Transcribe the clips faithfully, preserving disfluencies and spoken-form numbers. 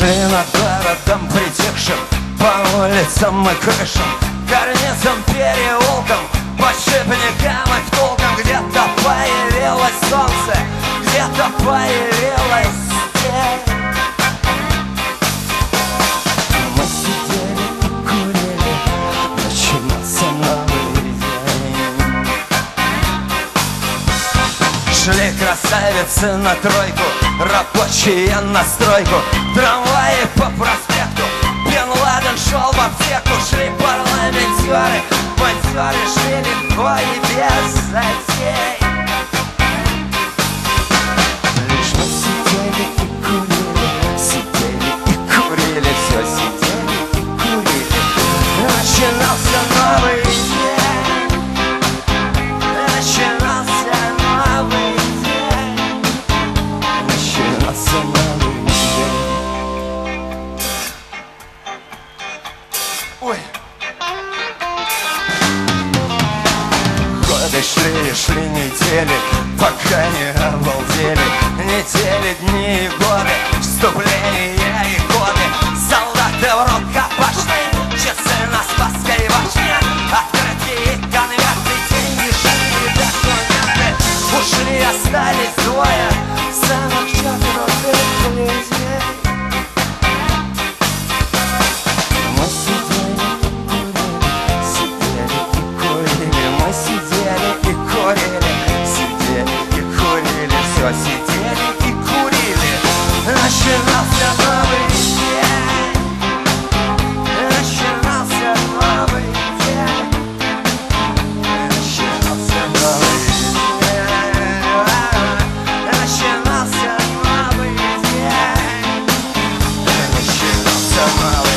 Шли над городом притихшим, по улицам и крышам, карнизом, переулком, подшипникам и втулкам. Где-то появилось солнце, где-то появилась тень. Мы сидели и курили, начинался новый день. Шли красавицы на тройку, рабочие на стройку, трамваи по проспекту, Бен Ладен шел в аптеку. Шли парламентеры, монтеры, шли легко и без затей. Лишь мы сидели и курили, сидели и курили, все сидели и курили. Начинался новый день, начинался новый день, начинался новый день. Ой. Годы шли, шли недели, пока не обалдели. Недели, дни и годы, вступления и годы. Солдаты в рукопашной, часы на Спасской башне, открытки и конверты, деньги, шаги, документы. Ушли, остались двое, самых четверых людей. Мы сидели и курили, мы сидели и курили, сидели и курили, все сидели и курили. Начинался новый день, начинался новый день, начинался новый день, начинался новый день, начинался новый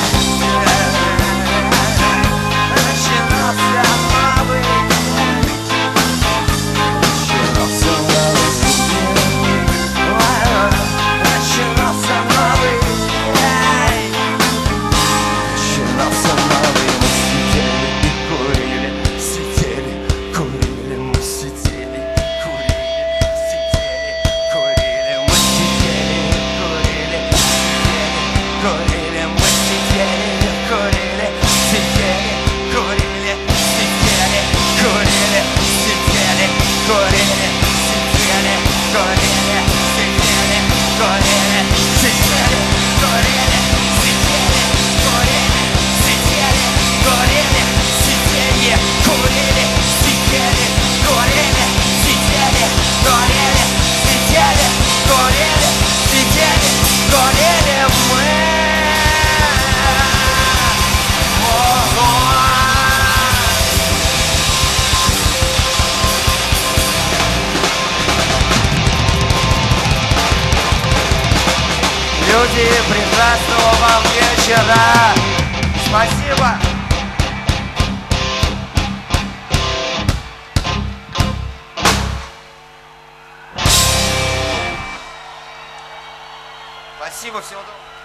люди, прекрасного вам вечера! Спасибо! Спасибо, всего доброго!